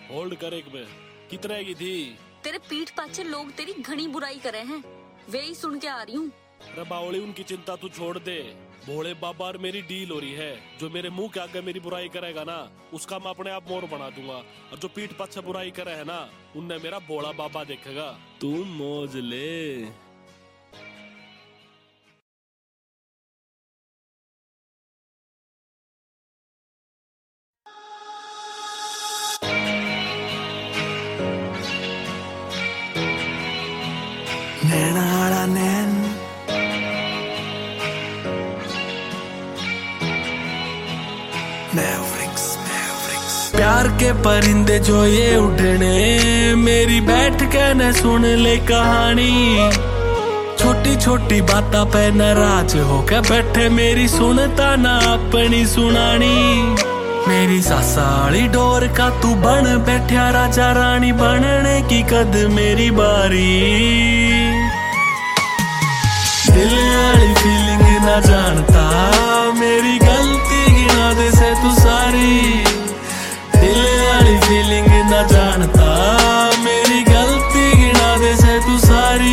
Hold कर एक में कितने की थी? तेरे पीठ पाछे लोग तेरी घनी बुराई करे हैं, वे ही सुन के आ रही हूँ। अरे बावली उनकी चिंता तू छोड़ दे, भोले बाबा और मेरी डील हो रही है। जो मेरे मुंह के आगे मेरी बुराई करेगा ना उसका मैं अपने आप मोर बना दूंगा, और जो पीठ पाछे बुराई करे है ना उनने मेरा भोला बाबा देखेगा। तू मौज ले। नैना नैन प्यार के परिंदे जो ये उड़ने, मेरी बैठ के न सुन ले कहानी। छोटी छोटी बातों पे नाराज होकर बैठे, मेरी सुनता ना अपनी सुनानी। मेरी सासाली डोर का तू बन बैठा राजा रानी, बनने की कद मेरी बारी। दिल वाली फीलिंग ना जानता, मेरी गलती गिना दे से तू सारी। दिल वाली फीलिंग ना जानता, मेरी गलती गिना दे से तू सारी।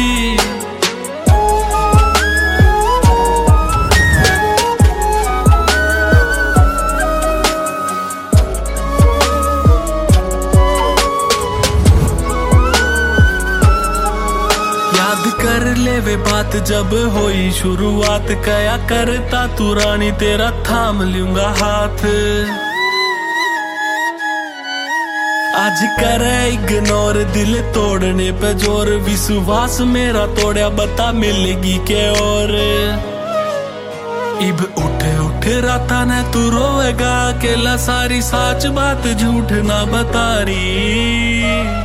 कर ले वे बात जब होई शुरुआत, कया करता तू रानी तेरा थाम लूंगा हाथ। आज करे इग्नोर दिल तोड़ने पे जोर, विश्वास मेरा तोड़ा बता मिलेगी के और। इब उठ उठ राता ने तू रोएगा अकेला, सारी सच बात झूठ ना बता रही।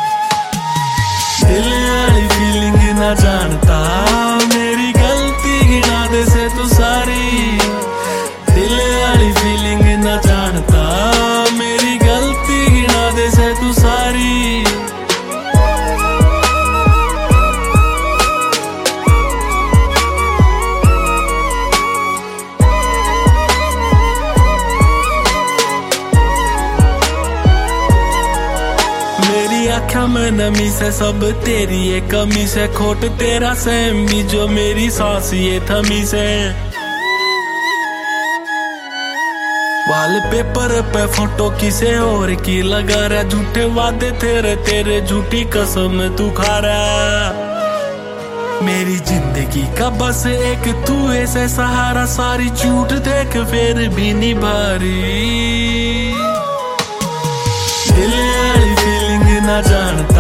दिल वाली फीलिंग ना जानता, मेरी गलती गिना दे से तू सारी। दिल वाली फीलिंग ना जानता, मेरी गलती गिना दे से तू सारी। आँखों में नमी से सब तेरी ये कमी से, खोट तेरा सहम भी जो मेरी सांस ये थमी से। वाल पेपर पे फोटो किसे और की लगा रहा, झूठे वादे तेरे तेरे झूठी कसम तू खा रहा। मेरी जिंदगी का बस एक तू ऐसे सहारा, सारी झूठ देख फिर भी निभा रही। दिल वाली फीलिंग ना जानता,